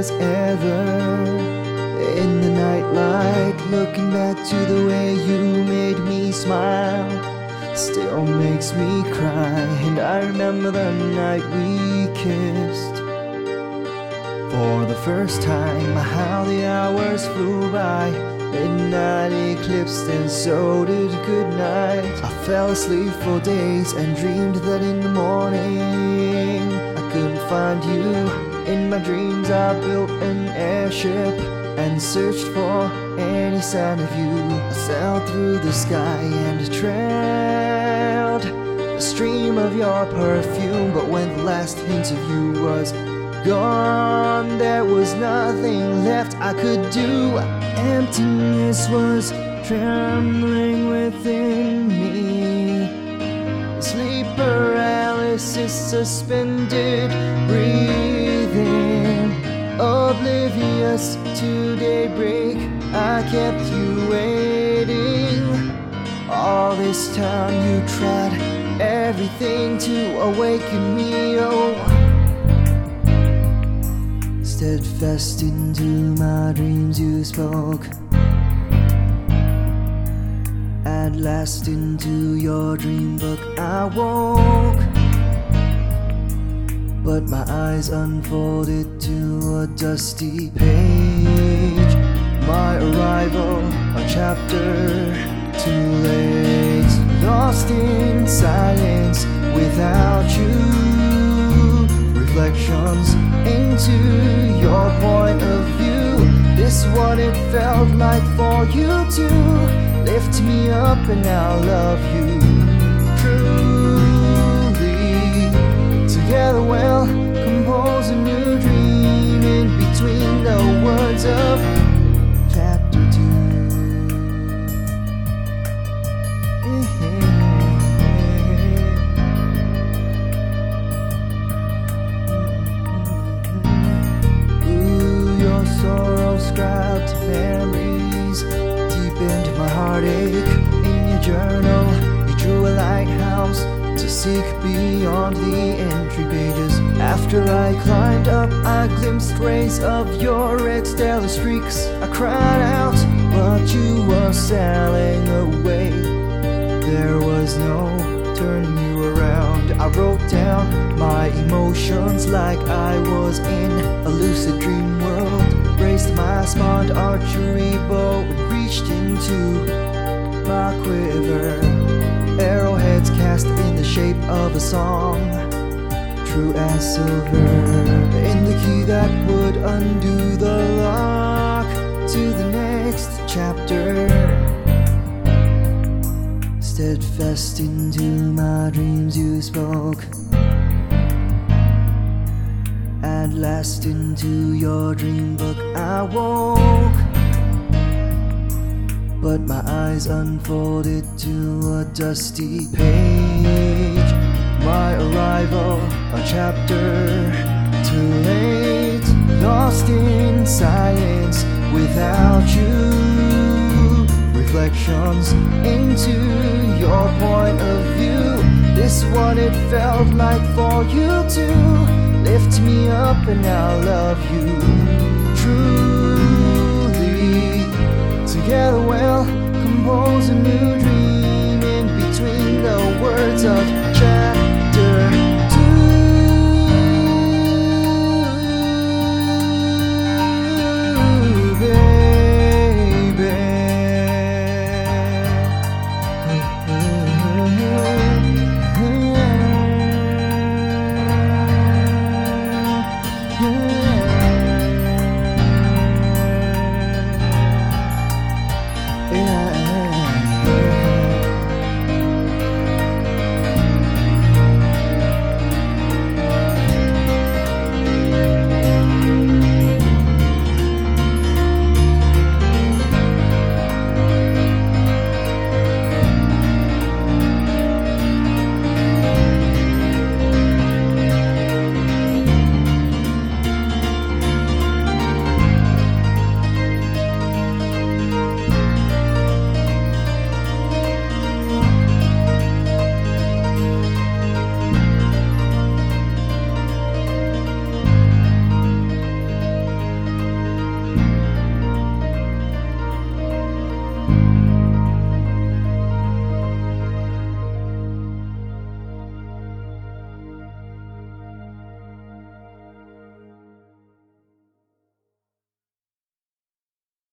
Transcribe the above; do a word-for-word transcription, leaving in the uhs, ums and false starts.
was ever. In the nightlight, looking back to the way you made me smile still makes me cry. And I remember the night we kissed for the first time, how the hours flew by. Midnight eclipsed and so did goodnight. I fell asleep for days and dreamed that in the morning I couldn't find you. In my dreams I built an airship and searched for any sign of you. I sailed through the sky and trailed a stream of your perfume, but when the last hint of you was gone, there was nothing left I could do. Emptiness was trembling within me. Sleep paralysis, suspended breathing. Oblivious to daybreak, I kept you waiting. All this time you tried everything to awaken me, oh. Steadfast into my dreams you spoke. At last into your dream book I woke, but my eyes unfolded to a dusty page. My arrival, a chapter too late. Lost in silence without you. Reflections into your point of view. This what it felt like for you to lift me up, and now love you truly. Together we'll compose a new dream in between the words of chapter two. Sorrow scribed memories deep into my heartache. In your journal you drew a lighthouse to seek beyond the entry pages. After I climbed up I glimpsed rays of your red stellar streaks. I cried out but you were sailing away. There was no turning you around. I wrote down my emotions like I was in a lucid dream world. Braced my smart archery bow and reached into my quiver. Arrowheads cast in the shape of a song, true as silver. In the key that would undo the lock to the next chapter. Steadfast into my dreams you spoke. At last into your dream book I woke, but my eyes unfolded to a dusty page. My arrival, a chapter too late. Lost in silence without you. Reflections into your point of view. This what it felt like for you to lift me up, and now love you